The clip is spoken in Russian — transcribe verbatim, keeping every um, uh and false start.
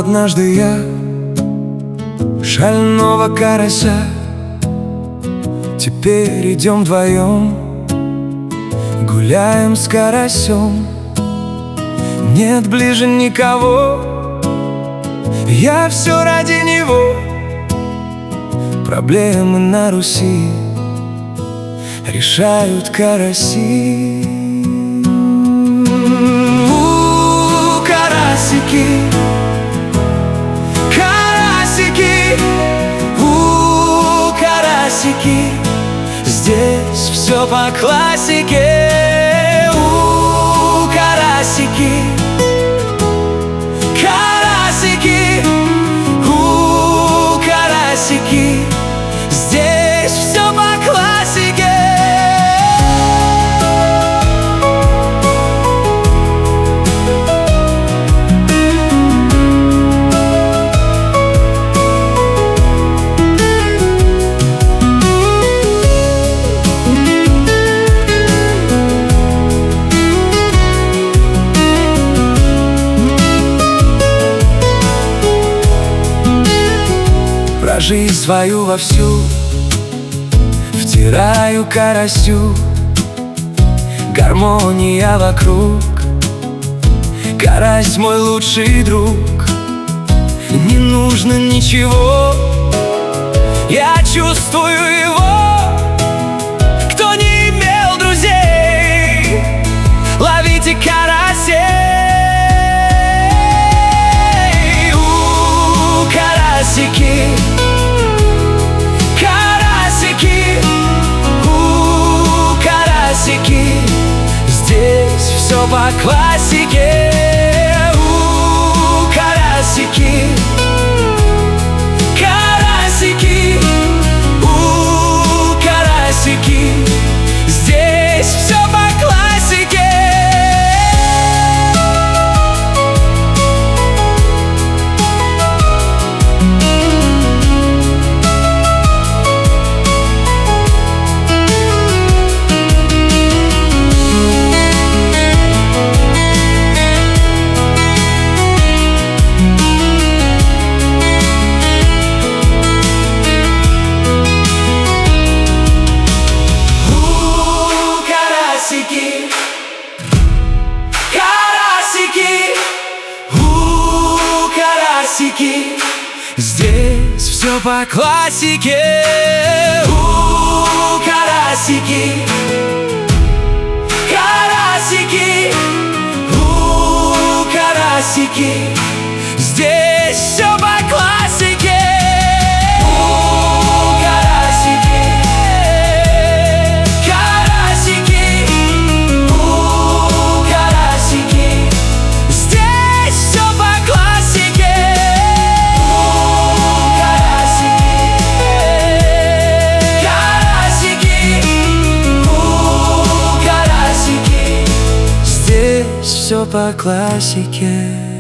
однажды я шального карася. Теперь идем вдвоем, гуляем с карасем. Нет ближе никого, я все ради него. Проблемы на Руси решают караси. У, карасики, карасики, у, карасики. Здесь все по классике. У, карасики, карасики, у, карасики. Здесь все по классике. Про жизнь свою вовсю втираю карасю. Гармония вокруг, карась мой лучший друг. Не нужно ничего, я чувствую его. Кто не имел друзей, ловите карасей. У, карасики, здесь все по классике. У, карасики, карасики, у, карасики. Здесь все по классике. Карасики, у, карасики. Здесь все по классике. У, карасики, карасики, у, карасики. Здесь все по классике. Все по классике.